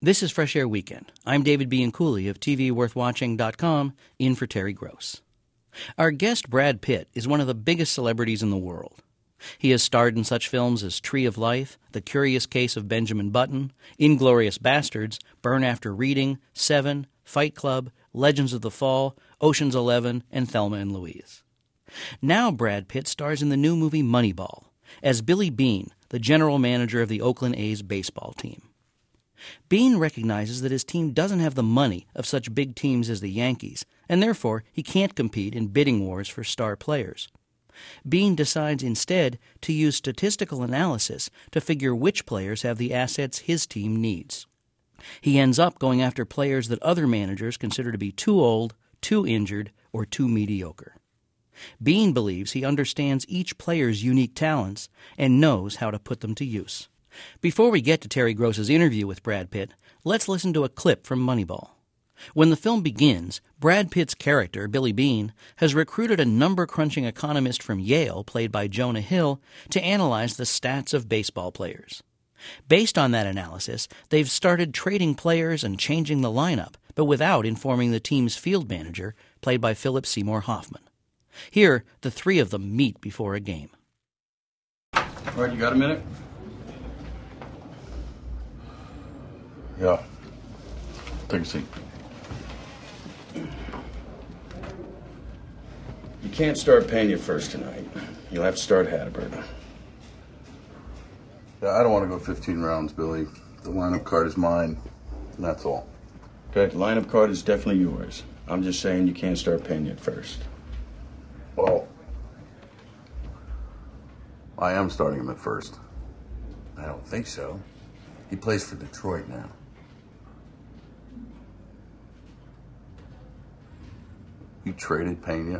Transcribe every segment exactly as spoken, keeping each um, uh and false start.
This is Fresh Air Weekend. I'm David Bianculli of T V Worth Watching dot com, in for Terry Gross. Our guest, Brad Pitt, is one of the biggest celebrities in the world. He has starred in such films as Tree of Life, The Curious Case of Benjamin Button, Inglourious Basterds, Burn After Reading, Seven, Fight Club, Legends of the Fall, Ocean's Eleven, and Thelma and Louise. Now Brad Pitt stars in the new movie Moneyball as Billy Beane, the general manager of the Oakland A's baseball team. Beane recognizes that his team doesn't have the money of such big teams as the Yankees, and therefore he can't compete in bidding wars for star players. Beane decides instead to use statistical analysis to figure which players have the assets his team needs. He ends up going after players that other managers consider to be too old, too injured, or too mediocre. Beane believes he understands each player's unique talents and knows how to put them to use. Before we get to Terry Gross's interview with Brad Pitt, let's listen to a clip from Moneyball. When the film begins, Brad Pitt's character, Billy Beane, has recruited a number-crunching economist from Yale, played by Jonah Hill, to analyze the stats of baseball players. Based on that analysis, they've started trading players and changing the lineup, but without informing the team's field manager, played by Philip Seymour Hoffman. Here, the three of them meet before a game. All right, you got a minute? Yeah. Take a seat. You can't start Pena first tonight. You'll have to start Hatterberg. Yeah, I don't want to go fifteen rounds, Billy. The lineup card is mine, and that's all. Okay, the lineup card is definitely yours. I'm just saying you can't start Pena at first. Well, I am starting him at first. I don't think so. He plays for Detroit now. You traded Pena?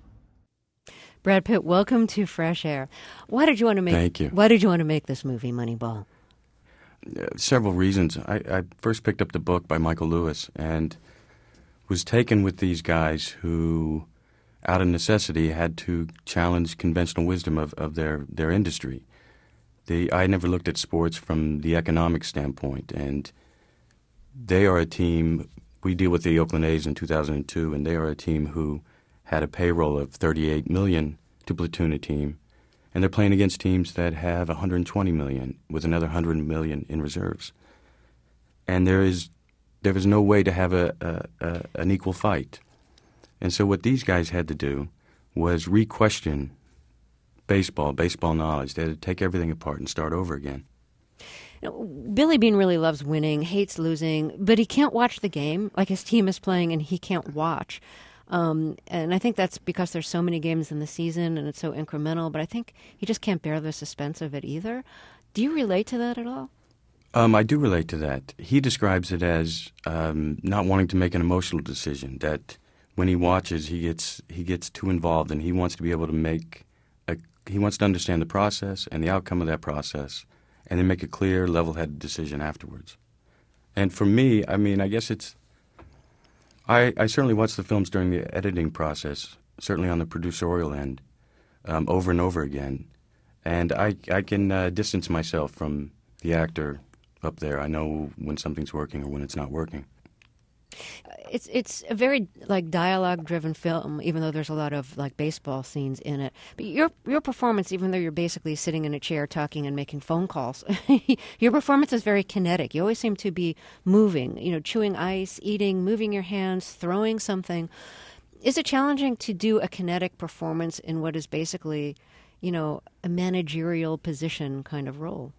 Brad Pitt, welcome to Fresh Air. Why did you want to make? Thank you. Why did you want to make this movie, Moneyball? Uh, several reasons. I, I first picked up the book by Michael Lewis and was taken with these guys who, out of necessity, had to challenge conventional wisdom of, of their, their industry. The, I never looked at sports from the economic standpoint, and they are a team. We deal with the Oakland A's in two thousand two, and they are a team who had a payroll of thirty-eight million dollars to platoon a team, and they're playing against teams that have one hundred twenty million dollars with another one hundred million dollars in reserves. And there is there is no way to have a, a, a an equal fight. And so what these guys had to do was re-question baseball, baseball knowledge. They had to take everything apart and start over again. Billy Beane really loves winning, hates losing, but he can't watch the game. Like, his team is playing and he can't watch. Um, and I think that's because there's so many games in the season and it's so incremental, but I think he just can't bear the suspense of it either. Do you relate to that at all? Um, I do relate to that. He describes it as um, not wanting to make an emotional decision, that when he watches, he gets he gets too involved and he wants to be able to make a, he wants to understand the process and the outcome of that process, and then make a clear, level-headed decision afterwards. And for me, I mean, I guess it's, I, I certainly watch the films during the editing process, certainly on the producerial end, um, over and over again. And I, I can uh, distance myself from the actor up there. I know when something's working or when it's not working. It's it's a very like dialogue-driven film, even though there's a lot of like baseball scenes in it. But your your performance, even though you're basically sitting in a chair talking and making phone calls, your performance is very kinetic. You always seem to be moving, you know, chewing ice, eating, moving your hands, throwing something. Is it challenging to do a kinetic performance in what is basically, you know, a managerial position kind of role?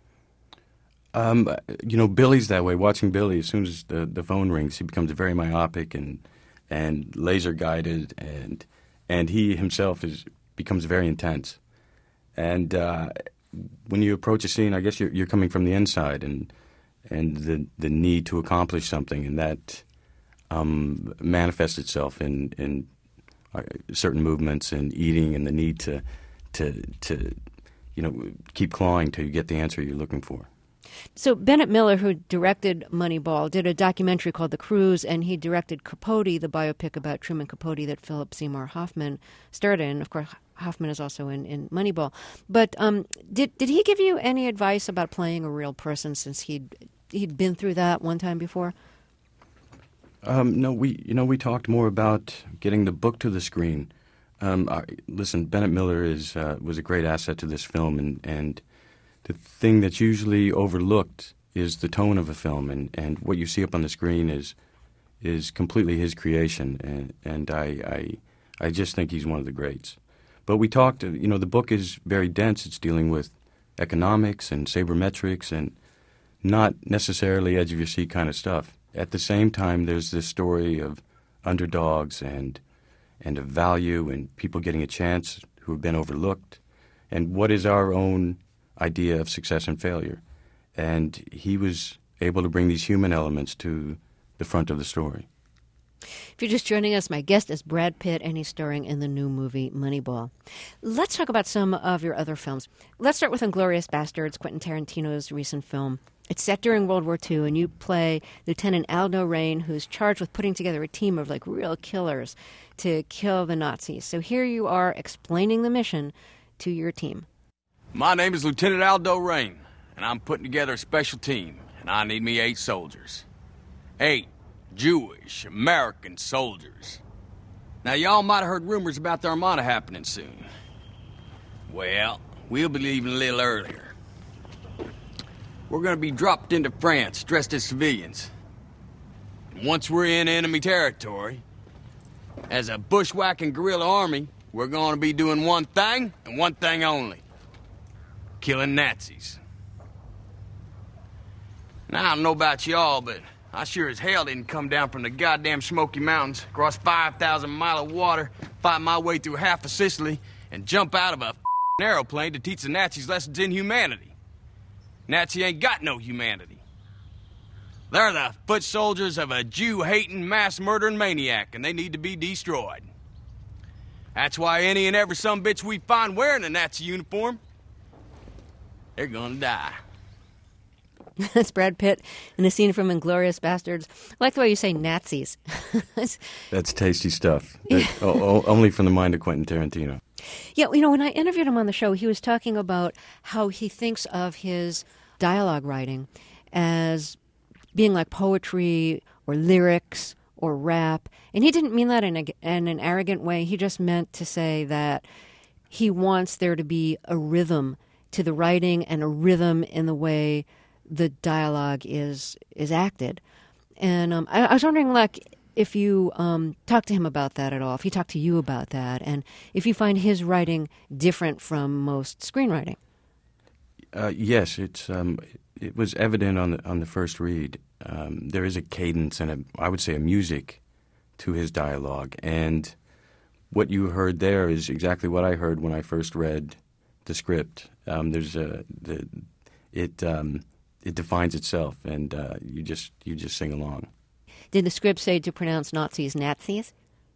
Um, you know, Billy's that way. Watching Billy, as soon as the, the phone rings, he becomes very myopic and and laser guided, and and he himself is becomes very intense. And uh, when you approach a scene, I guess you're you're coming from the inside, and and the the need to accomplish something, and that um, manifests itself in in uh, certain movements and eating, and the need to to to you know keep clawing till you get the answer you're looking for. So Bennett Miller, who directed Moneyball, did a documentary called The Cruise, and he directed Capote, the biopic about Truman Capote that Philip Seymour Hoffman starred in. Of course, Hoffman is also in, in Moneyball. But um, did did he give you any advice about playing a real person, since he'd he'd been through that one time before? Um, no, we you know we talked more about getting the book to the screen. Um, I, listen, Bennett Miller is uh, was a great asset to this film, and, and the thing that's usually overlooked is the tone of a film, and, and what you see up on the screen is is completely his creation, and and I, I I just think he's one of the greats. But we talked, you know, the book is very dense. It's dealing with economics and sabermetrics and not necessarily edge of your seat kind of stuff. At the same time, there's this story of underdogs and and of value and people getting a chance who have been overlooked, and what is our own idea of success and failure. And he was able to bring these human elements to the front of the story. If you're just joining us, my guest is Brad Pitt, and he's starring in the new movie Moneyball. Let's talk about some of your other films. Let's start with Inglourious Basterds, Quentin Tarantino's recent film. It's set during World War Two, and you play Lieutenant Aldo Raine, who's charged with putting together a team of like real killers to kill the Nazis. So here you are explaining the mission to your team. My name is Lieutenant Aldo Raine, and I'm putting together a special team, and I need me eight soldiers. Eight Jewish American soldiers. Now, y'all might have heard rumors about the Armada happening soon. Well, we'll be leaving a little earlier. We're gonna be dropped into France dressed as civilians. And once we're in enemy territory, as a bushwhacking guerrilla army, we're gonna be doing one thing and one thing only. Killing Nazis. Now, I don't know about y'all, but I sure as hell didn't come down from the goddamn Smoky Mountains, cross five thousand miles of water, fight my way through half of Sicily, and jump out of a f***ing aeroplane to teach the Nazis lessons in humanity. Nazi ain't got no humanity. They're the foot soldiers of a Jew-hating, mass-murdering maniac, and they need to be destroyed. That's why any and every sumbitch we find wearing a Nazi uniform, they're gonna die. That's Brad Pitt in a scene from Inglourious Basterds. I like the way you say Nazis. That's tasty stuff. That, o- only from the mind of Quentin Tarantino. Yeah, you know, when I interviewed him on the show, he was talking about how he thinks of his dialogue writing as being like poetry or lyrics or rap. And he didn't mean that in, a, in an arrogant way. He just meant to say that he wants there to be a rhythm to the writing and a rhythm in the way the dialogue is is acted. And um, I, I was wondering, like, if you um, talked to him about that at all, if he talked to you about that, and if you find his writing different from most screenwriting. Uh, yes, it's um, it was evident on the on the first read. Um, there is a cadence and a, I would say a music to his dialogue, and what you heard there is exactly what I heard when I first read the script. Um, there's a the it um, it defines itself, and uh, you just you just sing along. Did the script say to pronounce Nazis Nazis?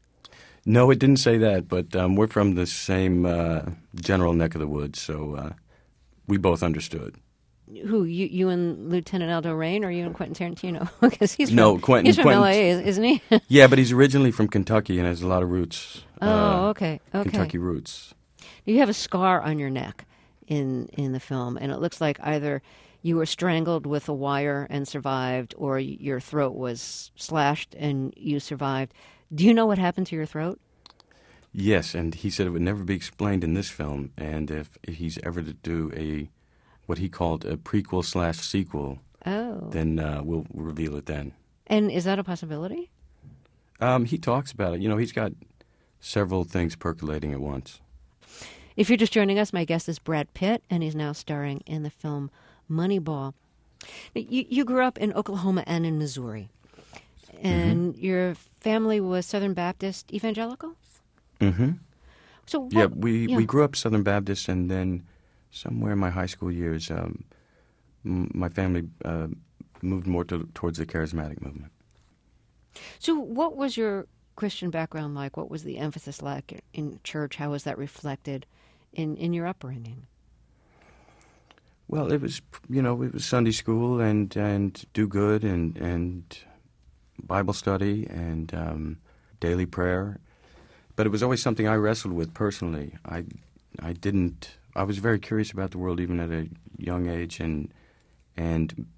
No, it didn't say that, but um, we're from the same uh, general neck of the woods, so uh, we both understood. Who, you you and Lieutenant Aldo Raine, or you and Quentin Tarantino? Because he's from, no, Quentin, he's from Quentin, L A, isn't he? Yeah, but he's originally from Kentucky and has a lot of roots. Oh, uh, okay, okay. Kentucky roots. You have a scar on your neck in in the film, and it looks like either you were strangled with a wire and survived, or your throat was slashed and you survived. Do you know what happened to your throat? Yes, and he said it would never be explained in this film, and if, if he's ever to do a what he called a prequel slash sequel, oh. then uh, we'll reveal it then. And is that a possibility? Um, he talks about it. You know, he's got several things percolating at once. If you're just joining us, my guest is Brad Pitt, and he's now starring in the film Moneyball. You, you grew up in Oklahoma and in Missouri, and mm-hmm. your family was Southern Baptist evangelical? Mm-hmm. So what, yeah, we, yeah. we grew up Southern Baptist, and then somewhere in my high school years, um, m- my family uh, moved more to, towards the charismatic movement. So what was your Christian background like? What was the emphasis like in church? How was that reflected in, in your upbringing? Well, it was, you know, it was Sunday school and, and do good and, and Bible study and um, daily prayer. But it was always something I wrestled with personally. I, I didn't, I was very curious about the world even at a young age, and, and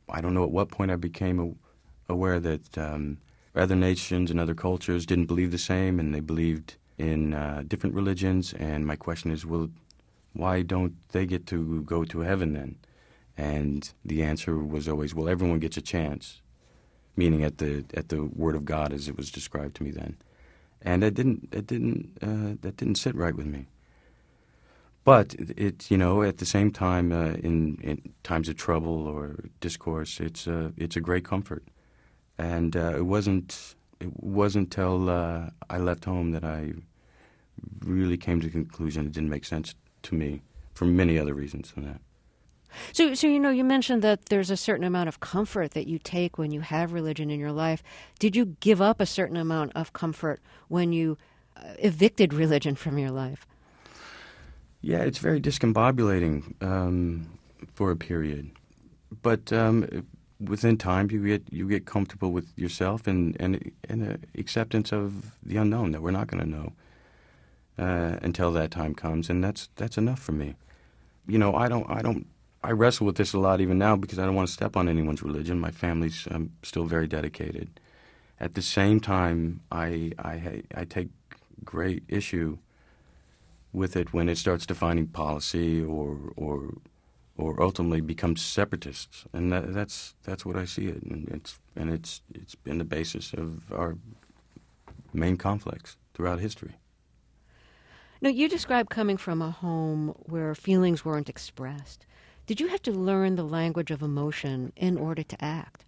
I don't know at what point I became a, aware that um, other nations and other cultures didn't believe the same, and they believed in uh, different religions. And my question is, well, why don't they get to go to heaven then? And the answer was always, well, everyone gets a chance, meaning at the at the Word of God as it was described to me then. And that didn't that didn't uh, that didn't sit right with me. But it, it you know, at the same time, uh, in, in times of trouble or discourse, it's a it's a great comfort. And uh, it wasn't it wasn't till uh, I left home that I really came to the conclusion it didn't make sense to me for many other reasons than that. So, so you know, you mentioned that there's a certain amount of comfort that you take when you have religion in your life. Did you give up a certain amount of comfort when you uh, evicted religion from your life? Yeah, it's very discombobulating um, for a period, but um, within time you get you get comfortable with yourself and and and uh, acceptance of the unknown that we're not going to know uh, until that time comes, and that's that's enough for me. You know, I don't I don't. I wrestle with this a lot even now because I don't want to step on anyone's religion. My family's um, still very dedicated. At the same time, I, I, I take great issue with it when it starts defining policy or or or ultimately becomes separatists, and that, that's that's what I see it, and it's and it's it's been the basis of our main conflicts throughout history. Now, you describe coming from a home where feelings weren't expressed. Did you have to learn the language of emotion in order to act?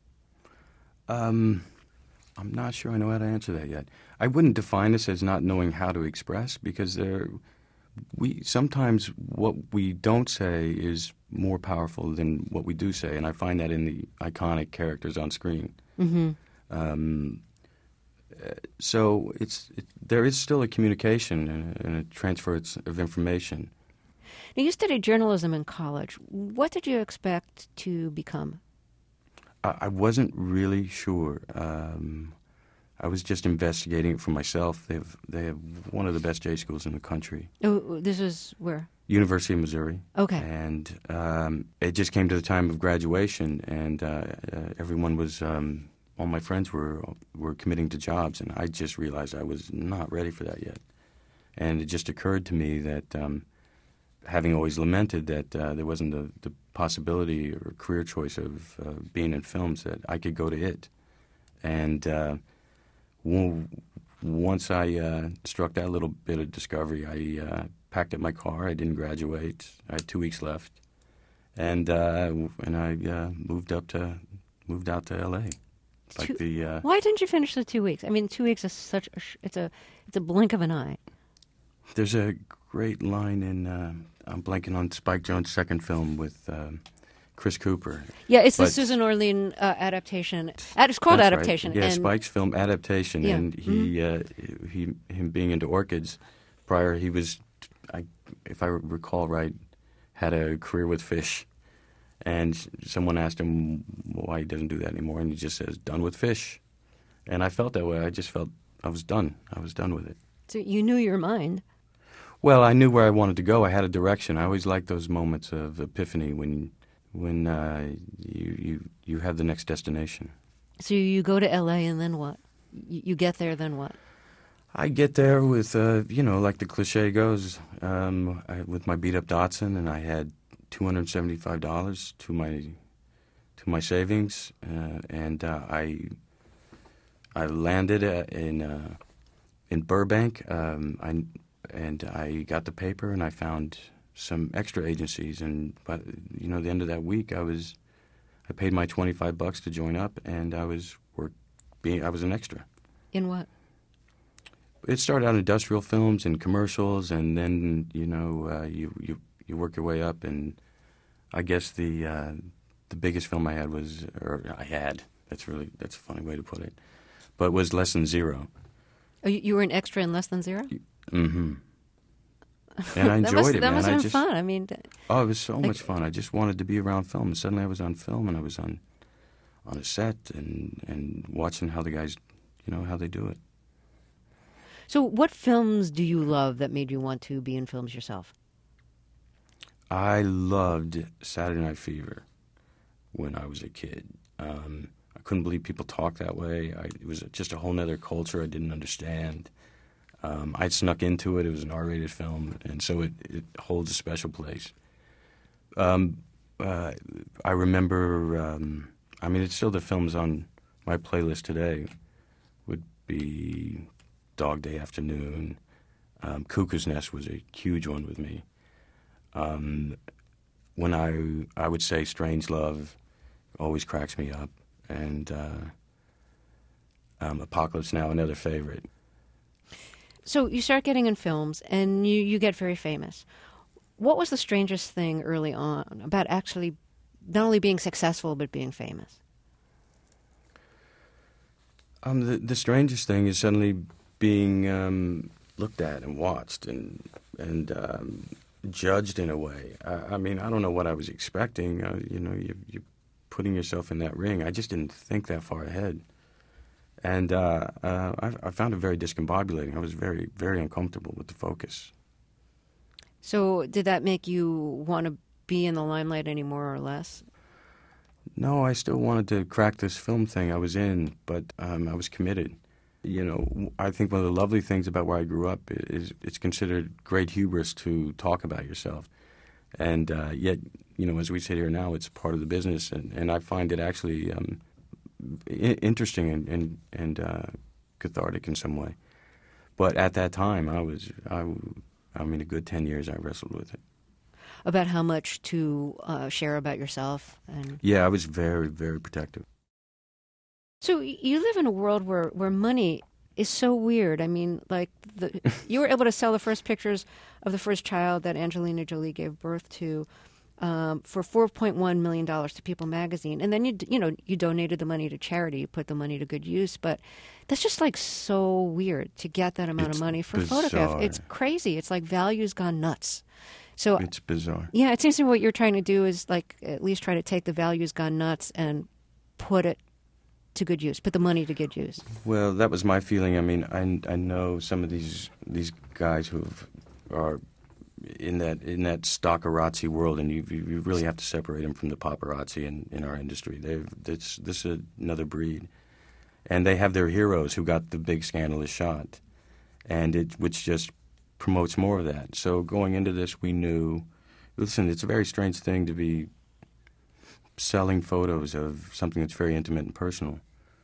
Um, I'm not sure I know how to answer that yet. I wouldn't define this as not knowing how to express because there, we sometimes what we don't say is more powerful than what we do say, and I find that in the iconic characters on screen. Mm-hmm. Um, so it's it, there is still a communication and a, and a transfer of information. Now, you studied journalism in college. What did you expect to become? I, I wasn't really sure. Um, I was just investigating it for myself. They have they have one of the best J schools in the country. Oh, this is where? University of Missouri. Okay. And um, it just came to the time of graduation, and uh, uh, everyone was, um, all my friends were were committing to jobs, and I just realized I was not ready for that yet. And it just occurred to me that, um, having always lamented that uh, there wasn't the, the possibility or career choice of uh, being in films, that I could go to it. And uh, w- once I uh, struck that little bit of discovery, I uh, packed up my car. I didn't graduate. I had two weeks left, and uh, and I uh, moved up to moved out to L A. Like Two, the uh, why didn't you finish the two weeks? I mean, two weeks is such a sh- it's a it's a blink of an eye. There's a great line in uh, I'm blanking on Spike Jonze' second film with uh, Chris Cooper. Yeah, it's But- the Susan Orlean uh, adaptation. Ad- It's called That's right. Adaptation. Yeah, and Spike's film Adaptation, Yeah. and he, uh, he, him being into orchids. Prior, he was, I, if I recall right, had a career with fish, and someone asked him why he doesn't do that anymore, and he just says, "Done with fish," and I felt that way. I just felt I was done. I was done with it. So you knew your mind. Well, I knew where I wanted to go. I had a direction. I always liked those moments of epiphany when, when uh, you you you have the next destination. So you go to L A and then what? You, you get there, then what? I get there with, uh, you know, like the cliche goes, um, I, with my beat-up Datsun, and I had two hundred seventy-five dollars to my to my savings, uh, and uh, I I landed uh, in uh, in Burbank. Um, I and I got the paper, and I found some extra agencies, and by you know the end of that week, I was I paid my twenty-five bucks to join up, and I was work being I was an extra. In what? It started out in industrial films and commercials, and then you know uh, you you you work your way up. And I guess the uh, the biggest film I had was, or I had. That's really that's a funny way to put it, but was Less Than Zero. Oh, you, you were an extra in Less Than Zero? Mm-hmm. And I enjoyed that must, it, that man. must I have been just fun. I mean, oh, it was so like- much fun. I just wanted to be around film, and suddenly I was on film, and I was on on a set, and and watching how the guys, you know, how they do it. so what films do you love that made you want to be in films yourself? I loved Saturday Night Fever. when I was a kid. Um, I couldn't believe people talked that way. I, it was just a whole other culture I didn't understand. Um, I snuck into it. It was an R-rated film, and so it, it holds a special place. Um, uh, I remember, um, I mean, it's still the films on my playlist today would be Dog Day Afternoon. Um, Cuckoo's Nest was a huge one with me. Um, when I I would say Strange Love always cracks me up, and uh, um, Apocalypse Now, another favorite. So you start getting in films, and you, you get very famous. What was the strangest thing early on about actually not only being successful, but being famous? Um, the, the strangest thing is suddenly being um, looked at and watched and and um, judged in a way. I, I mean, I don't know what I was expecting. Uh, you know, you, you're putting yourself in that ring. I just didn't think that far ahead. And uh, uh, I, I found it very discombobulating. I was very, very uncomfortable with the focus. So did that make you want to be in the limelight any more or less? No, I still wanted to crack this film thing I was in, but um, I was committed. You know, I think one of the lovely things about where I grew up is it's considered great hubris to talk about yourself. And uh, yet, you know, as we sit here now, it's part of the business, and, and I find it actually um, I- interesting and, and, and uh, cathartic in some way. But at that time, I was, I, I mean, a good ten years I wrestled with it. About how much to uh, share about yourself? And Yeah, I was very, very protective. so y- you live in a world where, where money is so weird. I mean, like, the, you were able to sell the first pictures of the first child that Angelina Jolie gave birth to um, for four point one million dollars to People magazine. And then, you d- you know, you donated the money to charity. You put the money to good use. But that's just, like, so weird to get that amount It's of money for a bizarre. photograph. It's crazy. It's like value's gone nuts. So It's bizarre. yeah, it seems to me what you're trying to do is, like, at least try to take the values gone nuts and put it to good use, put the money to good use. Well, that was my feeling. I mean, I, I know some of these these guys who are in that in that stockerazzi world, and you you really have to separate them from the paparazzi in, in our industry. They've this this is another breed, and they have their heroes who got the big scandalous shot, and it which just promotes more of that. So going into this, we knew, listen, it's a very strange thing to be selling photos of something that's very intimate and personal,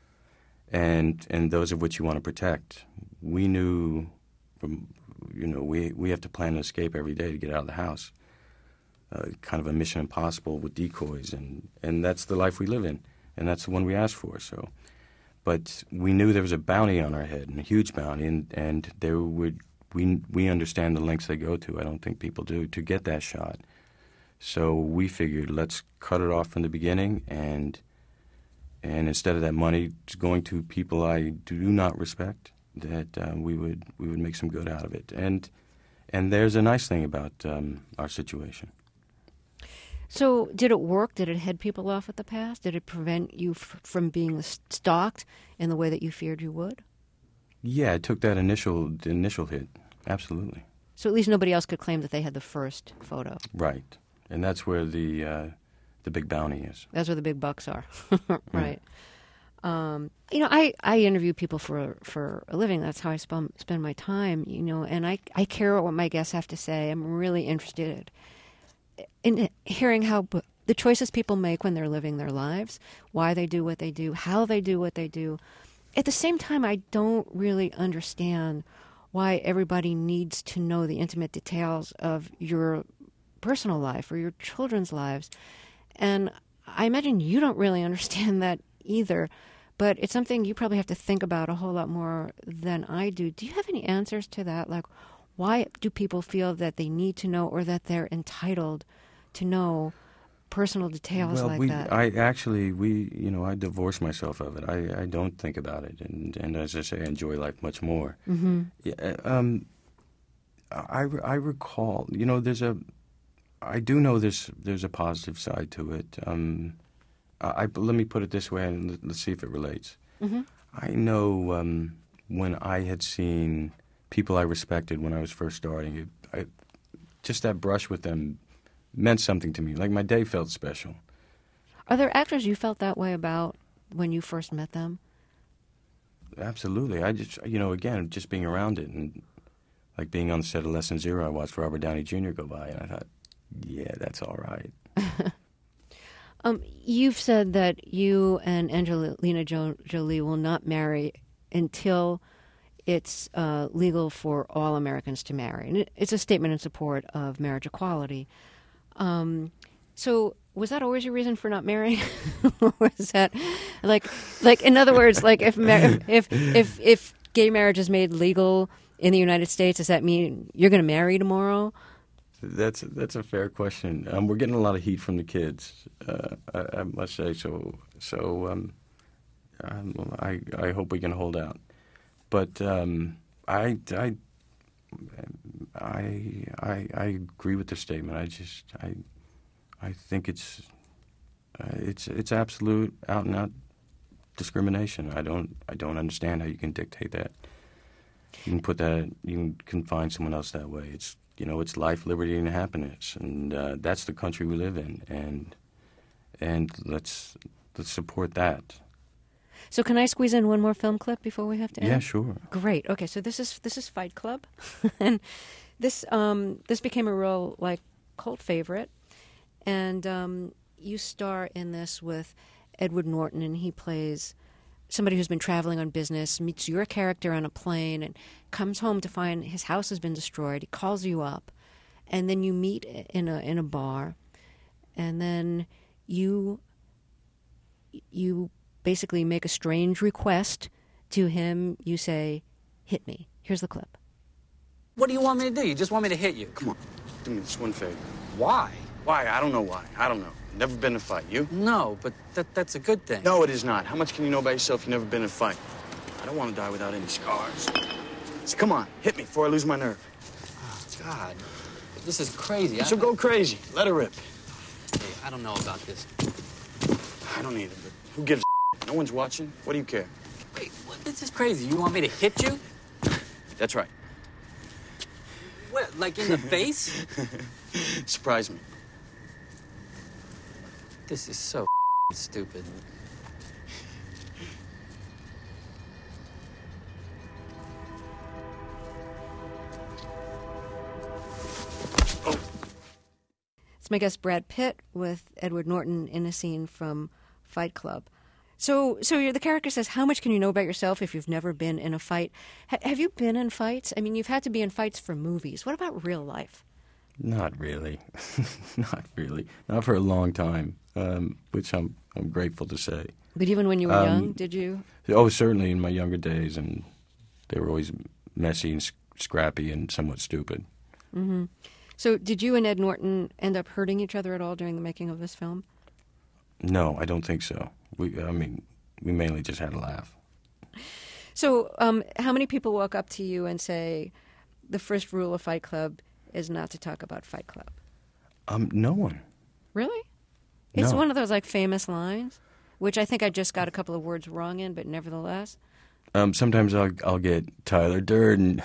and and those of which you want to protect. We knew, from, you know, we we have to plan an escape every day to get out of the house, uh, kind of a mission impossible with decoys, and, and that's the life we live in, and that's the one we asked for. So, but we knew there was a bounty on our head, and a huge bounty, and, and there would we we understand the lengths they go to. I don't think people do to get that shot. So we figured, let's cut it off from the beginning, and and instead of that money going to people I do not respect, that uh, we would we would make some good out of it. And and there's a nice thing about um, our situation. So did it work? Did it head people off at the pass? Did it prevent you f- from being stalked in the way that you feared you would? Yeah, it took that initial the initial hit, absolutely. So at least nobody else could claim that they had the first photo. Right, and that's where the uh, the big bounty is. That's where the big bucks are, right? Mm. Um, you know, I, I interview people for for a living. That's how I spend spend my time. You know, and I I care what my guests have to say. I'm really interested in hearing how b- the choices people make when they're living their lives, why they do what they do, how they do what they do. At the same time, I don't really understand why everybody needs to know the intimate details of your personal life or your children's lives. And I imagine you don't really understand that either, but it's something you probably have to think about a whole lot more than I do. Do you have any answers to that? Like, why do people feel that they need to know or that they're entitled to know personal details well, like we, that? I actually, we, you know, I divorced myself of it. I, I don't think about it, and, and as I say, I enjoy life much more. Mm-hmm. Yeah, um, I, I recall, you know, there's a, I do know there's there's a positive side to it. Um, I, I let me put it this way, and let's see if it relates. Mm-hmm. I know um, when I had seen people I respected when I was first starting, it, I, just that brush with them meant something to me. Like my day felt special. Are there actors you felt that way about when you first met them? Absolutely. I just, you know, again, just being around it and like being on the set of Less Than Zero, I watched Robert Downey Junior go by and I thought, yeah, that's all right. um, you've said that you and Angelina jo- Jolie will not marry until it's uh, legal for all Americans to marry. And it, it's a statement in support of marriage equality. Um, so was that always your reason for not marrying? Or was that like, like in other words, like if, mar- if if if gay marriage is made legal in the United States, does that mean you're going to marry tomorrow? That's that's a fair question. Um, we're getting a lot of heat from the kids, uh, I, I must say. So so um, um, I I hope we can hold out. But um, I, I I I I agree with the statement. I just I I think it's uh, it's it's absolute out and out discrimination. I don't I don't understand how you can dictate that. You can put that you can confine someone else that way. It's you know it's life, liberty, and happiness, and uh, that's the country we live in, and and let's let's support that. So can I squeeze in one more film clip before we have to end? Yeah, sure. Great. Okay, so this is this is Fight Club, and this um, this became a real like cult favorite, and um, you star in this with Edward Norton, and he plays somebody who's been traveling on business, meets your character on a plane, and comes home to find his house has been destroyed. He calls you up, and then you meet in a in a bar, and then you you. basically make a strange request to him. You say, hit me. Here's the clip. What do you want me to do? You just want me to hit you? Come on, do me this one favor. Why? Why? I don't know why. I don't know. Never been in a fight. You? No, but that, that's a good thing. No, it is not. How much can you know about yourself? You've never been in a fight. I don't want to die without any scars. So come on, hit me before I lose my nerve. Oh, God. This is crazy. So I, go crazy. Let her rip. Hey, I don't know about this. I don't either, but who gives a No one's watching. What do you care? Wait, what, this is crazy. You want me to hit you? That's right. What, like in the face? Surprise me. This is so stupid. It's my guest Brad Pitt with Edward Norton in a scene from Fight Club. So, so you're, the character says, how much can you know about yourself if you've never been in a fight? H- have you been in fights? I mean, you've had to be in fights for movies. What about real life? Not really. Not really. Not for a long time, um, which I'm I'm grateful to say. But even when you were um, young, did you? Oh, certainly in my younger days, and they were always messy and sc- scrappy and somewhat stupid. Mm-hmm. So did you and Ed Norton end up hurting each other at all during the making of this film? No, I don't think so. We, I mean, we mainly just had a laugh. So um, how many people walk up to you and say, the first rule of Fight Club is not to talk about Fight Club? Um, no one. Really? It's No. one of those, like, famous lines, which I think I just got a couple of words wrong in, but nevertheless. Um, sometimes I'll I'll get Tyler Durden,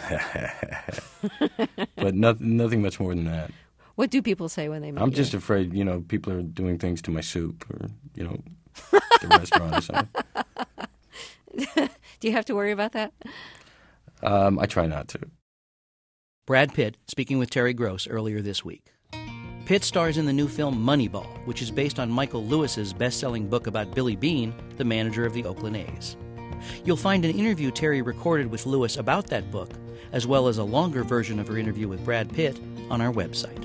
but nothing nothing much more than that. What do people say when they meet I'm you? just afraid, you know, people are doing things to my soup or, you know, the restaurant or something. Do you have to worry about that? Um, I try not to. Brad Pitt speaking with Terry Gross earlier this week. Pitt stars in the new film Moneyball, which is based on Michael Lewis's best-selling book about Billy Beane, the manager of the Oakland A's. You'll find an interview Terry recorded with Lewis about that book, as well as a longer version of her interview with Brad Pitt, on our website.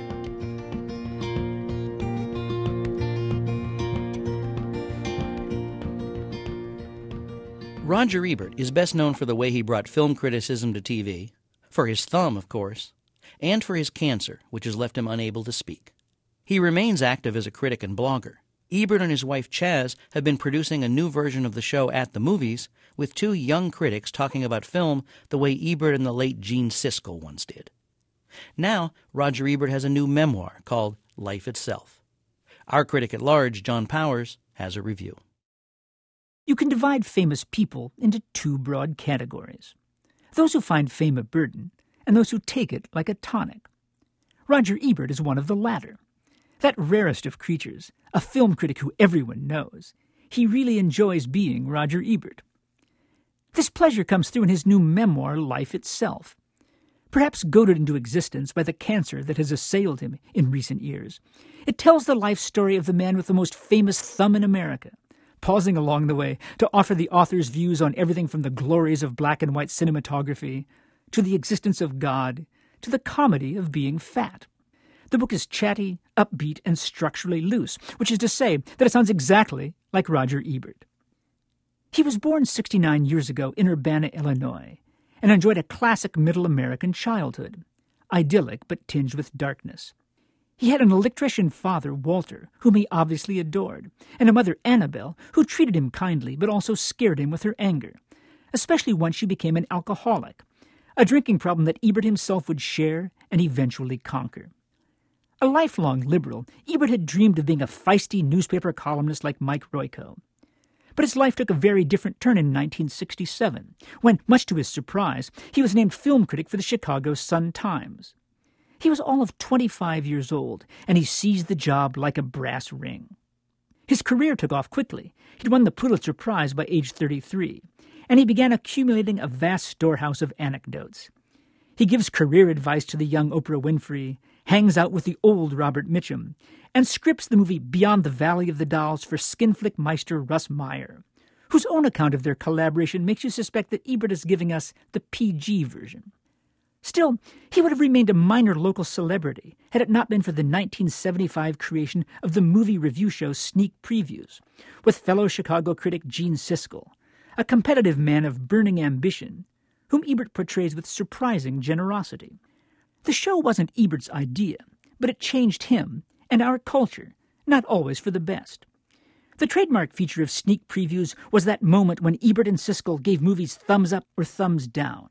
Roger Ebert is best known for the way he brought film criticism to T V, for his thumb, of course, and for his cancer, which has left him unable to speak. He remains active as a critic and blogger. Ebert and his wife Chaz have been producing a new version of the show At the Movies, with two young critics talking about film the way Ebert and the late Gene Siskel once did. Now, Roger Ebert has a new memoir called Life Itself. Our critic at large, John Powers, has a review. You can divide famous people into two broad categories. Those who find fame a burden, and those who take it like a tonic. Roger Ebert is one of the latter. That rarest of creatures, a film critic who everyone knows, he really enjoys being Roger Ebert. This pleasure comes through in his new memoir, Life Itself. Perhaps goaded into existence by the cancer that has assailed him in recent years, it tells the life story of the man with the most famous thumb in America, pausing along the way to offer the author's views on everything from the glories of black and white cinematography, to the existence of God, to the comedy of being fat. The book is chatty, upbeat, and structurally loose, which is to say that it sounds exactly like Roger Ebert. He was born sixty-nine years ago in Urbana, Illinois, and enjoyed a classic middle American childhood, idyllic but tinged with darkness. He had an electrician father, Walter, whom he obviously adored, and a mother, Annabelle, who treated him kindly but also scared him with her anger, especially once she became an alcoholic, a drinking problem that Ebert himself would share and eventually conquer. A lifelong liberal, Ebert had dreamed of being a feisty newspaper columnist like Mike Royko. But his life took a very different turn in nineteen sixty-seven, when, much to his surprise, he was named film critic for the Chicago Sun-Times. He was all of twenty-five years old, and he seized the job like a brass ring. His career took off quickly. He'd won the Pulitzer Prize by age thirty-three, and he began accumulating a vast storehouse of anecdotes. He gives career advice to the young Oprah Winfrey, hangs out with the old Robert Mitchum, and scripts the movie Beyond the Valley of the Dolls for skinflick meister Russ Meyer, whose own account of their collaboration makes you suspect that Ebert is giving us the P G version. Still, he would have remained a minor local celebrity had it not been for the nineteen seventy-five creation of the movie review show Sneak Previews, with fellow Chicago critic Gene Siskel, a competitive man of burning ambition, whom Ebert portrays with surprising generosity. The show wasn't Ebert's idea, but it changed him and our culture, not always for the best. The trademark feature of Sneak Previews was that moment when Ebert and Siskel gave movies thumbs up or thumbs down,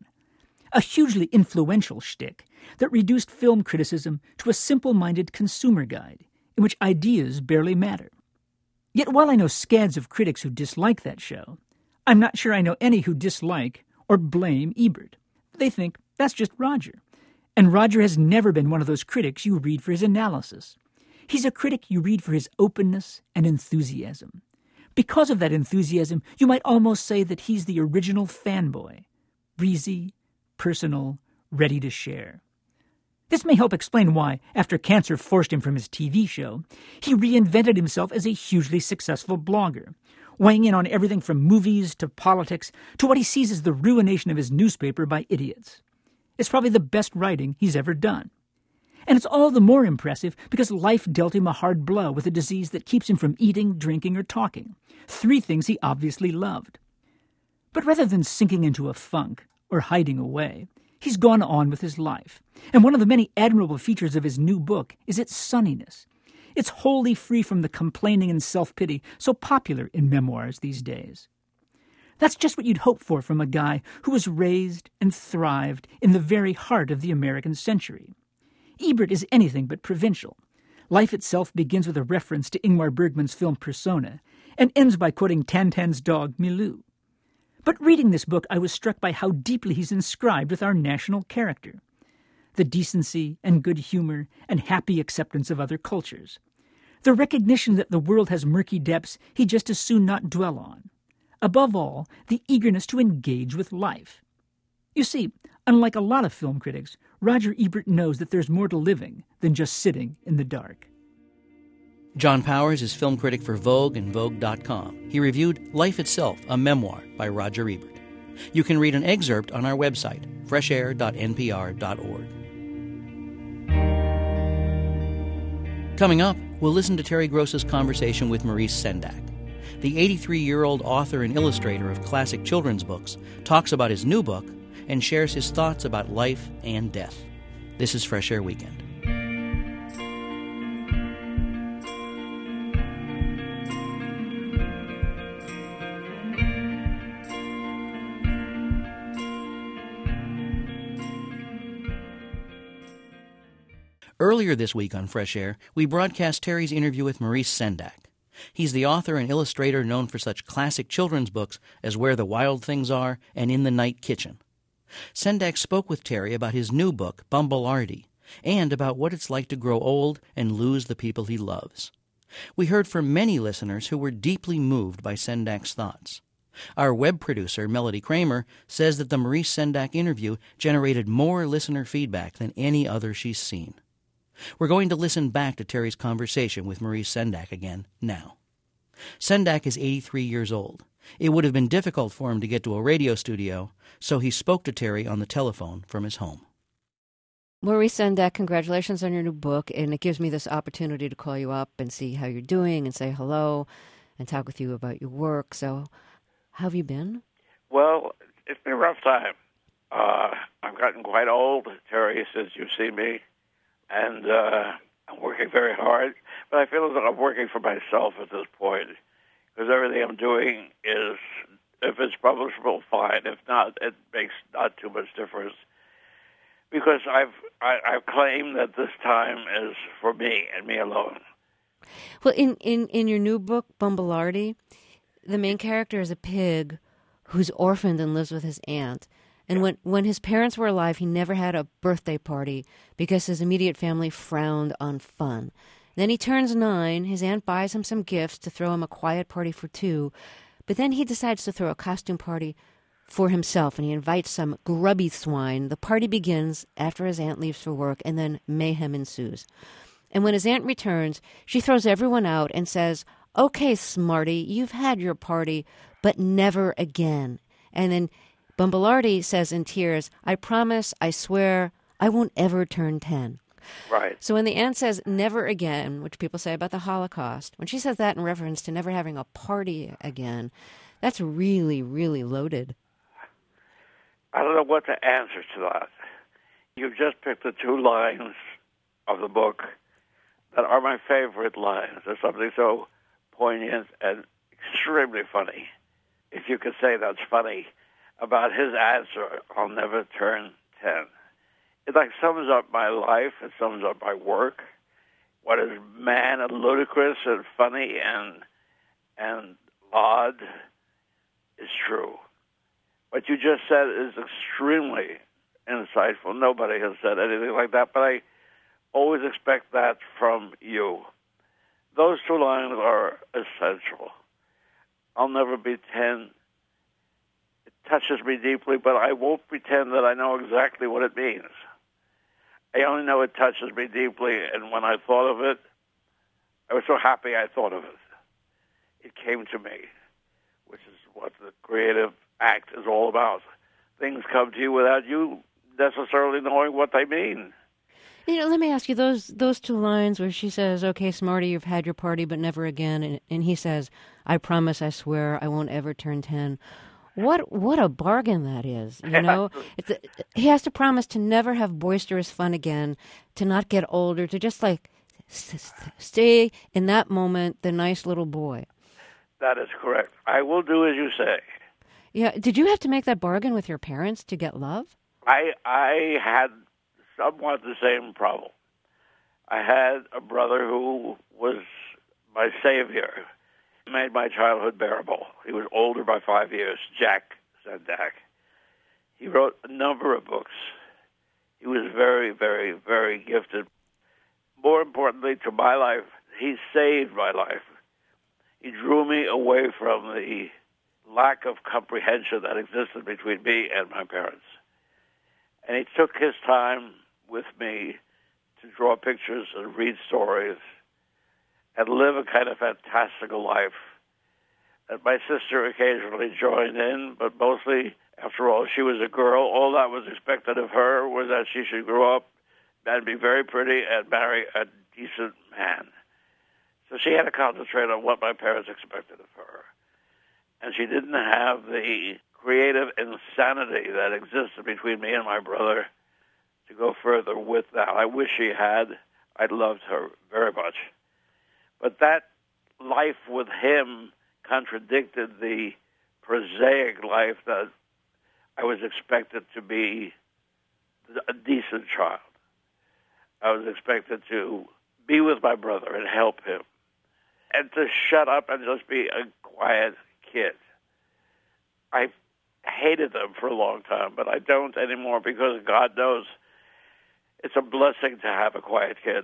a hugely influential shtick that reduced film criticism to a simple-minded consumer guide in which ideas barely matter. Yet while I know scads of critics who dislike that show, I'm not sure I know any who dislike or blame Ebert. They think that's just Roger. And Roger has never been one of those critics you read for his analysis. He's a critic you read for his openness and enthusiasm. Because of that enthusiasm, you might almost say that he's the original fanboy, breezy, personal, ready to share. This may help explain why, after cancer forced him from his T V show, he reinvented himself as a hugely successful blogger, weighing in on everything from movies to politics to what he sees as the ruination of his newspaper by idiots. It's probably the best writing he's ever done. And it's all the more impressive because life dealt him a hard blow with a disease that keeps him from eating, drinking, or talking, three things he obviously loved. But rather than sinking into a funk or hiding away, he's gone on with his life. And one of the many admirable features of his new book is its sunniness. It's wholly free from the complaining and self-pity so popular in memoirs these days. That's just what you'd hope for from a guy who was raised and thrived in the very heart of the American century. Ebert is anything but provincial. Life Itself begins with a reference to Ingmar Bergman's film Persona and ends by quoting Tintin's dog Milou. But reading this book, I was struck by how deeply he's inscribed with our national character, the decency and good humor and happy acceptance of other cultures, the recognition that the world has murky depths he'd just as soon not dwell on. Above all, the eagerness to engage with life. You see, unlike a lot of film critics, Roger Ebert knows that there's more to living than just sitting in the dark. John Powers is film critic for Vogue and Vogue dot com. He reviewed Life Itself, a memoir by Roger Ebert. You can read an excerpt on our website, fresh air dot n p r dot org. Coming up, we'll listen to Terry Gross's conversation with Maurice Sendak. The eighty-three-year-old author and illustrator of classic children's books talks about his new book and shares his thoughts about life and death. This is Fresh Air Weekend. Earlier this week on Fresh Air, we broadcast Terry's interview with Maurice Sendak. He's the author and illustrator known for such classic children's books as Where the Wild Things Are and In the Night Kitchen. Sendak spoke with Terry about his new book, Bumble Artie, and about what it's like to grow old and lose the people he loves. We heard from many listeners who were deeply moved by Sendak's thoughts. Our web producer, Melody Kramer, says that the Maurice Sendak interview generated more listener feedback than any other she's seen. We're going to listen back to Terry's conversation with Maurice Sendak again now. Sendak is eighty-three years old. It would have been difficult for him to get to a radio studio, so he spoke to Terry on the telephone from his home. Maurice Sendak, congratulations on your new book, and it gives me this opportunity to call you up and see how you're doing and say hello and talk with you about your work. So how have you been? Well, it's been a rough time. Uh, I've gotten quite old, Terry, since you've seen me, and uh, I'm working very hard. But I feel as though I'm working for myself at this point, because everything I'm doing is, if it's publishable, fine. If not, it makes not too much difference. Because I've I, I've claimed that this time is for me and me alone. Well, in, in, in your new book, Bumbelardi, the main character is a pig who's orphaned and lives with his aunt. And when, when his parents were alive, he never had a birthday party because his immediate family frowned on fun. Then he turns nine, his aunt buys him some gifts to throw him a quiet party for two, but then he decides to throw a costume party for himself, and he invites some grubby swine. The party begins after his aunt leaves for work, and then mayhem ensues. And when his aunt returns, she throws everyone out and says, "Okay, Smarty, you've had your party, but never again." And then Bumbelardi says in tears, "I promise, I swear, I won't ever turn ten." Right. So when the aunt says never again, which people say about the Holocaust, when she says that in reference to never having a party again, that's really, really loaded. I don't know what to answer to that. You've just picked the two lines of the book that are my favorite lines. There's something so poignant and extremely funny, if you could say that's funny, about his answer, "I'll never turn ten." It like sums up my life. It sums up my work. What is man and ludicrous and funny and and odd is true. What you just said is extremely insightful. Nobody has said anything like that, but I always expect that from you. Those two lines are essential. I'll never be ten. It touches me deeply, but I won't pretend that I know exactly what it means. I only know it touches me deeply, and when I thought of it, I was so happy I thought of it. It came to me, which is what the creative act is all about. Things come to you without you necessarily knowing what they mean. You know, let me ask you, those those two lines where she says, "Okay, Smarty, you've had your party, but never again," and, and he says, "I promise, I swear, I won't ever turn ten." What what a bargain that is, you know? It's a, he has to promise to never have boisterous fun again, to not get older, to just like s- stay in that moment the nice little boy. That is correct. I will do as you say. Yeah. Did you have to make that bargain with your parents to get love? I I had somewhat the same problem. I had a brother who was my savior. He made my childhood bearable. He was older by five years, Jack Sendak. He wrote a number of books. He was very, very, very gifted. More importantly to my life, he saved my life. He drew me away from the lack of comprehension that existed between me and my parents. And he took his time with me to draw pictures and read stories and live a kind of fantastical life. And my sister occasionally joined in, but mostly, after all, she was a girl. All that was expected of her was that she should grow up and be very pretty and marry a decent man. So she had to concentrate on what my parents expected of her. And she didn't have the creative insanity that existed between me and my brother to go further with that. I wish she had. I loved her very much. But that life with him contradicted the prosaic life that I was expected to be a decent child. I was expected to be with my brother and help him, and to shut up and just be a quiet kid. I hated them for a long time, but I don't anymore because God knows it's a blessing to have a quiet kid.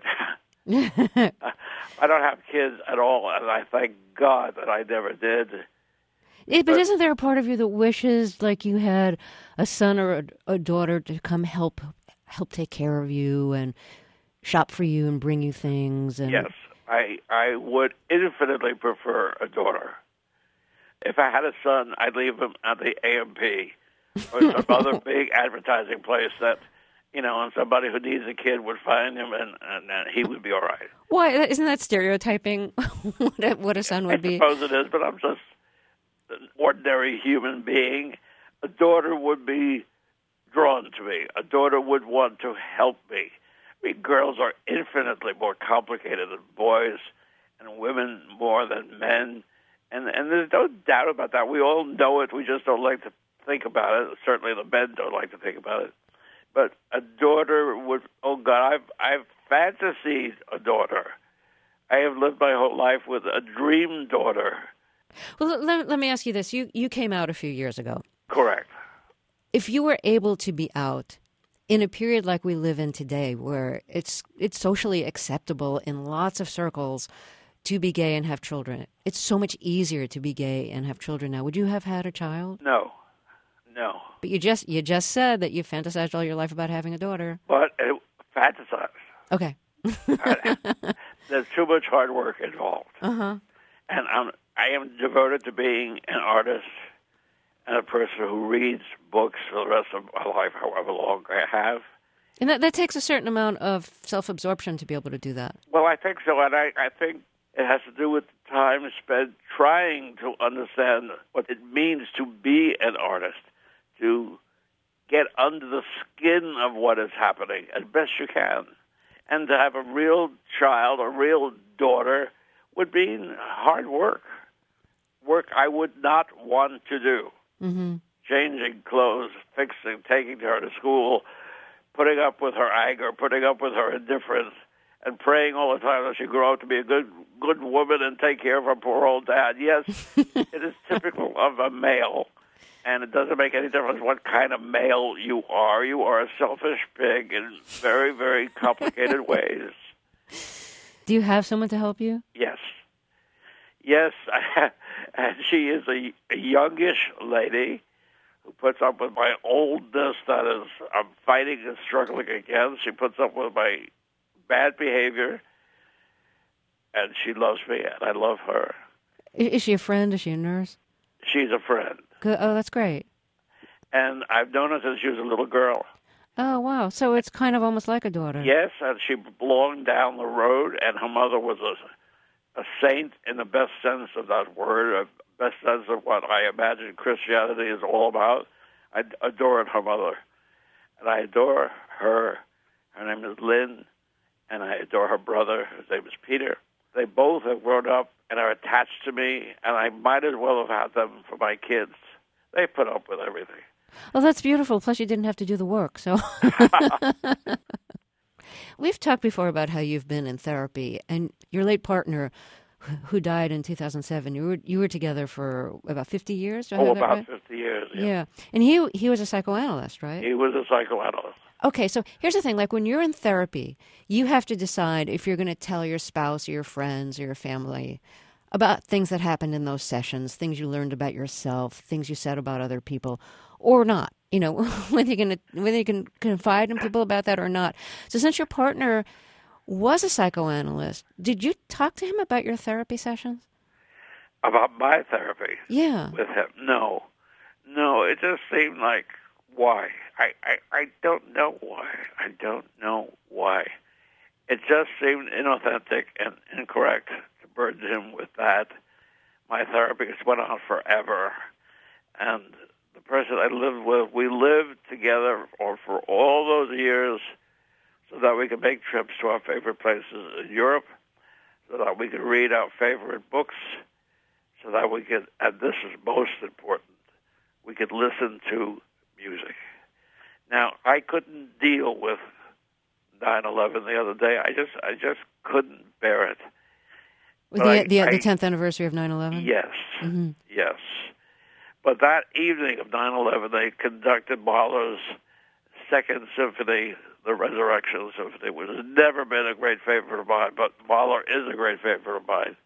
I don't have kids at all, and I thank God that I never did. Yeah, but, but isn't there a part of you that wishes, like, you had a son or a, a daughter to come help help take care of you and shop for you and bring you things? And... Yes, I I would infinitely prefer a daughter. If I had a son, I'd leave him at the A M P or some other big advertising place that, you know, and somebody who needs a kid would find him, and, and, and he would be all right. Why? Isn't that stereotyping what, a, what a son would be? I suppose it is, but I'm just an ordinary human being. A daughter would be drawn to me. A daughter would want to help me. I mean, girls are infinitely more complicated than boys, and women more than men. And and there's no doubt about that. We all know it. We just don't like to think about it. Certainly the men don't like to think about it. But a daughter would, oh, God, I've, I've fantasied a daughter. I have lived my whole life with a dream daughter. Well, let, let me ask you this. You, you came out a few years ago. Correct. If you were able to be out in a period like we live in today, where it's it's socially acceptable in lots of circles to be gay and have children, it's so much easier to be gay and have children now. Would you have had a child? No. No. But you just you just said that you fantasized all your life about having a daughter. But it, fantasized. Okay. There's too much hard work involved. Uh-huh. And I'm, I am devoted to being an artist and a person who reads books for the rest of my life, however long I have. And that, that takes a certain amount of self-absorption to be able to do that. Well, I think so, and I, I think it has to do with the time spent trying to understand what it means to be an artist, to get under the skin of what is happening as best you can. And to have a real child, a real daughter, would mean hard work. Work I would not want to do. Mm-hmm. Changing clothes, fixing, taking her to school, putting up with her anger, putting up with her indifference, and praying all the time that she grow up to be a good good woman and take care of her poor old dad. Yes, it is typical of a male, and it doesn't make any difference what kind of male you are. You are a selfish pig in very, very complicated ways. Do you have someone to help you? Yes. Yes, and she is a, a youngish lady who puts up with my oldness that is I'm fighting and struggling against. She puts up with my bad behavior, and she loves me, and I love her. Is she a friend? Is she a nurse? She's a friend. Good. Oh, that's great. And I've known her since she was a little girl. Oh, wow. So it's kind of almost like a daughter. Yes, and she belonged down the road, and her mother was a, a saint in the best sense of that word, a best sense of what I imagine Christianity is all about. I adored her mother, and I adore her. Her name is Lynn, and I adore her brother. His name is Peter. They both have grown up and are attached to me, and I might as well have had them for my kids. They put up with everything. Well, that's beautiful. Plus, you didn't have to do the work, so... We've talked before about how you've been in therapy, and your late partner, who died in two thousand seven, you were you were together for about fifty years? Do I oh, have that about right? fifty years, yeah. Yeah. And he he was a psychoanalyst, right? He was a psychoanalyst. Okay, so here's the thing. Like, when you're in therapy, you have to decide if you're going to tell your spouse or your friends or your family about things that happened in those sessions, things you learned about yourself, things you said about other people, or not. You know, whether you can whether you can confide in people about that or not. So since your partner was a psychoanalyst, did you talk to him about your therapy sessions? About my therapy? Yeah. With him? No. No, it just seemed like, why? I, I, I don't know why. I don't know why. It just seemed inauthentic and incorrect to burden him with that. My therapy went on forever, and the person I lived with, we lived together or for all those years so that we could make trips to our favorite places in Europe, so that we could read our favorite books, so that we could, and this is most important, we could listen to music. Now, I couldn't deal with nine eleven the other day. I just I just couldn't bear it. The, I, the, I, the tenth anniversary of nine eleven? Yes, mm-hmm. yes. But that evening of nine eleven, they conducted Mahler's Second Symphony, the Resurrection Symphony, which has never been a great favorite of mine, but Mahler is a great favorite of mine.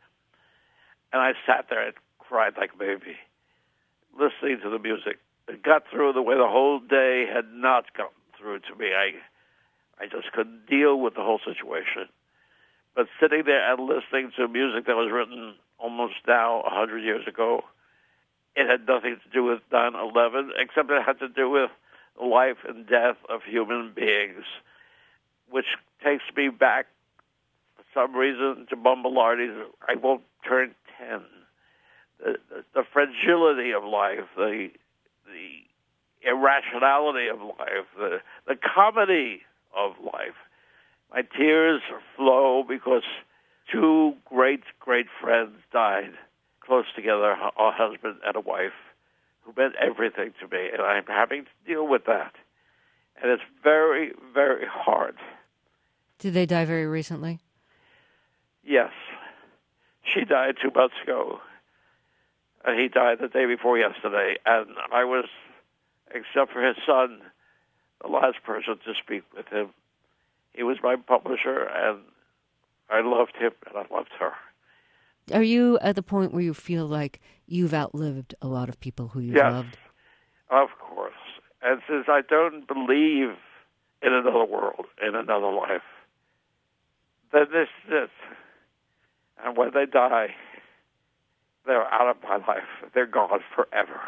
And I sat there and cried like a baby, listening to the music. It got through the way the whole day had not gotten through to me. I, I just couldn't deal with the whole situation. But sitting there and listening to music that was written almost now a hundred years ago, it had nothing to do with nine eleven, except it had to do with the life and death of human beings, which takes me back, for some reason, to Bombalardi's I Won't Turn ten. The, the, the fragility of life, the the irrationality of life, the, the comedy of life. My tears flow because two great, great friends died close together, a husband and a wife, who meant everything to me, and I'm having to deal with that. And it's very, very hard. Did they die very recently? Yes. She died two months ago, and he died the day before yesterday, and I was, except for his son, the last person to speak with him. He was my publisher, and I loved him, and I loved her. Are you at the point where you feel like you've outlived a lot of people who you've yes, loved? Of course. And since I don't believe in another world, in another life, then this is it. And when they die, they're out of my life. They're gone forever.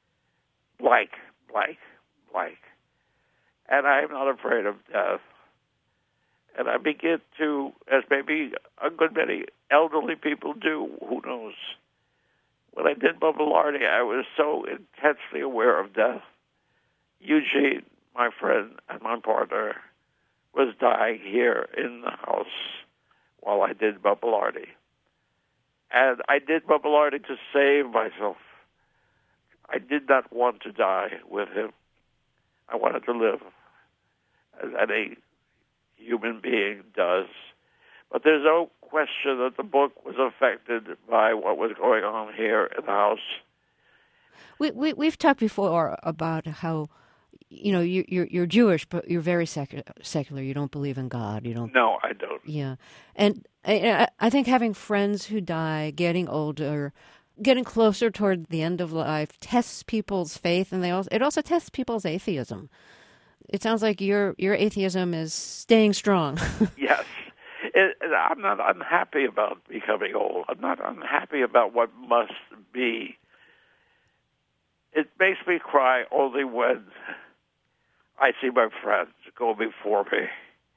Blank, blank, blank. And I'm not afraid of death. And I begin to, as maybe a good many elderly people do, who knows. When I did Bombalardi, I was so intensely aware of death. Eugene, my friend and my partner, was dying here in the house while I did Bombalardi. And I did Bombalardi to save myself. I did not want to die with him. I wanted to live as any human being does. But there's no question that the book was affected by what was going on here in the house. We, we, we've talked before about how, you know, you, you're, you're Jewish, but you're very secular, secular. You don't believe in God. You don't. No, I don't. Yeah. And I, I think having friends who die, getting older, getting closer toward the end of life tests people's faith, and they also it also tests people's atheism. It sounds like your your atheism is staying strong. Yes. It, I'm not unhappy about becoming old. I'm not unhappy about what must be. It makes me cry only when I see my friends go before me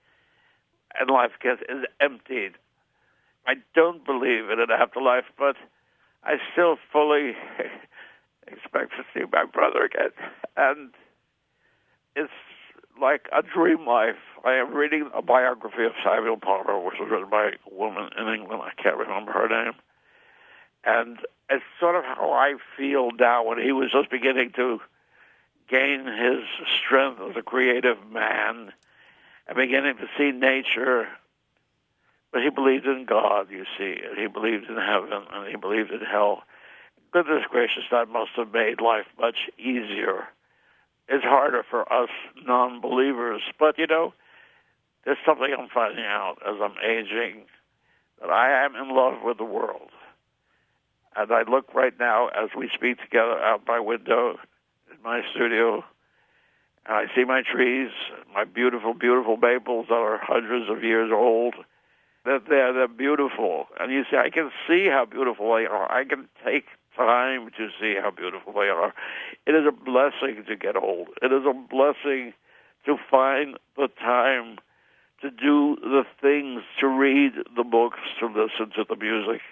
and life gets is emptied. I don't believe in an afterlife, but I still fully expect to see my brother again. And it's like a dream life. I am reading a biography of Samuel Palmer, which was written by a woman in England. I can't remember her name. And it's sort of how I feel now when he was just beginning to gain his strength as a creative man and beginning to see nature. But he believed in God, you see, and he believed in heaven, and he believed in hell. Goodness gracious, that must have made life much easier. It's harder for us non-believers, but, you know, there's something I'm finding out as I'm aging, that I am in love with the world. And I look right now, as we speak together, out my window in my studio, and I see my trees, my beautiful, beautiful maples that are hundreds of years old. They're, they're, they're beautiful. And you see, I can see how beautiful they are. I can take time to see how beautiful they are. It is a blessing to get old. It is a blessing to find the time to do the things, to read the books, to listen to the music.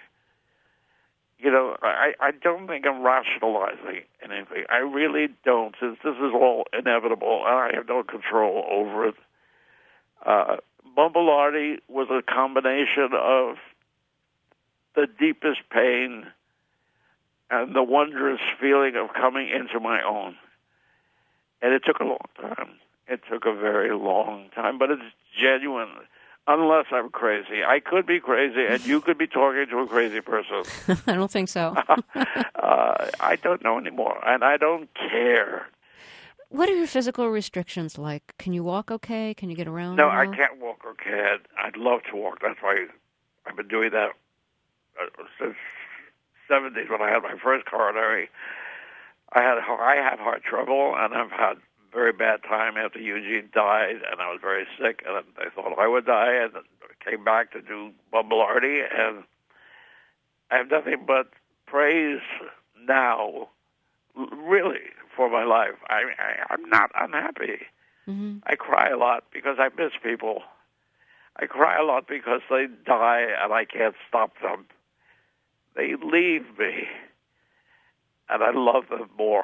You know, I, I don't think I'm rationalizing anything. I really don't, since this is all inevitable, and I have no control over it. Uh, Bombalardi was a combination of the deepest pain and the wondrous feeling of coming into my own. And it took a long time. It took a very long time, but it's genuine. Unless I'm crazy. I could be crazy, and you could be talking to a crazy person. I don't think so. uh, I don't know anymore, and I don't care. What are your physical restrictions like? Can you walk okay? Can you get around? No, at I all? can't walk okay. I'd, I'd love to walk. That's why I've been doing that uh, since seventies when I had my first coronary. I had I had heart trouble, and I've had very bad time after Eugene died, and I was very sick, and I thought I would die, and came back to do Bumbelardi, and I have nothing but praise now, really, for my life. I, I I'm not unhappy. Mm-hmm. I cry a lot because I miss people. I cry a lot because they die, and I can't stop them. They leave me, and I love them more.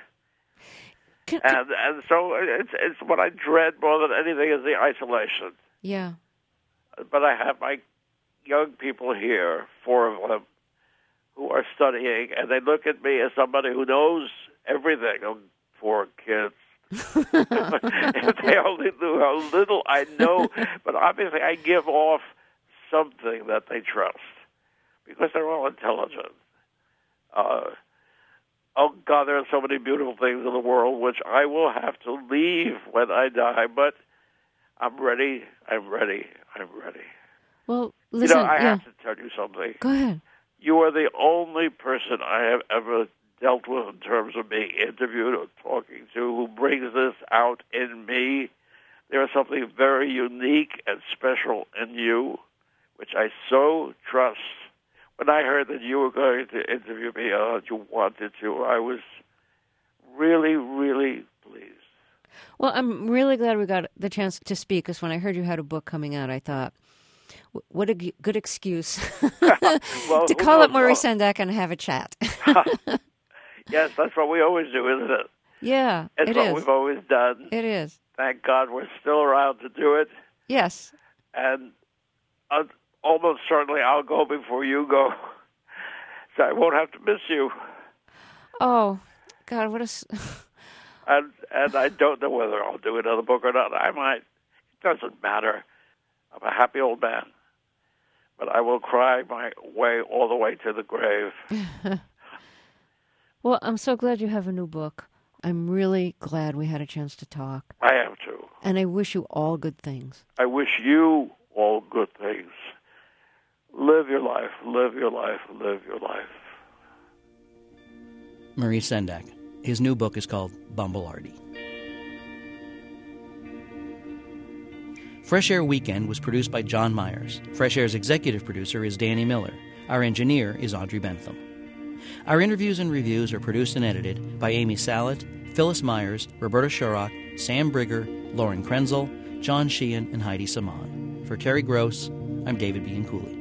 Can, and and so it's it's what I dread more than anything is the isolation. Yeah. But I have my young people here, four of them, who are studying, and they look at me as somebody who knows everything. Oh, poor kids. If they only knew how little I know, but obviously I give off something that they trust because they're all intelligent. Uh, oh, God, there are so many beautiful things in the world which I will have to leave when I die, but I'm ready, I'm ready, I'm ready. Well, listen, you know, I yeah. have to tell you something. Go ahead. You are the only person I have ever dealt with in terms of being interviewed or talking to who brings this out in me. There is something very unique and special in you, which I so trust. When I heard that you were going to interview me, uh, you wanted to, I was really, really pleased. Well, I'm really glad we got the chance to speak, because when I heard you had a book coming out, I thought, what a g- good excuse well, to call up knows? Maurice Sendak and have a chat. Yes, that's what we always do, isn't it? Yeah, it's it what is. we've always done. It is. Thank God we're still around to do it. Yes. And uh, almost certainly I'll go before you go, so I won't have to miss you. Oh, God, what a... S- and and I don't know whether I'll do another book or not. I might. It doesn't matter. I'm a happy old man. But I will cry my way all the way to the grave. Well, I'm so glad you have a new book. I'm really glad we had a chance to talk. I am too. And I wish you all good things. I wish you all good things. Live your life, live your life, live your life. Maurice Sendak. His new book is called Bumbelardi. Fresh Air Weekend was produced by John Myers. Fresh Air's executive producer is Danny Miller. Our engineer is Audrey Bentham. Our interviews and reviews are produced and edited by Amy Salet, Phyllis Myers, Roberta Shorrock, Sam Brigger, Lauren Krenzel, John Sheehan, and Heidi Saman. For Terry Gross, I'm David Bianculli.